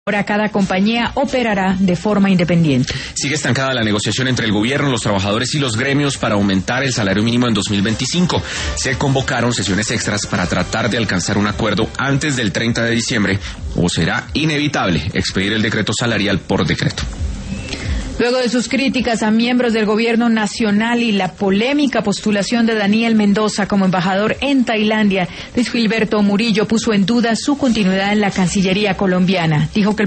Ahora cada compañía operará de forma independiente. Sigue estancada la negociación entre el gobierno, los trabajadores y los gremios para aumentar el salario mínimo en 2025. Se convocaron sesiones extras para tratar de alcanzar un acuerdo antes del 30 de diciembre o será inevitable expedir el decreto salarial por decreto. Luego de sus críticas a miembros del gobierno nacional y la polémica postulación de Daniel Mendoza como embajador en Tailandia, Luis Gilberto Murillo puso en duda su continuidad en la Cancillería colombiana. Dijo que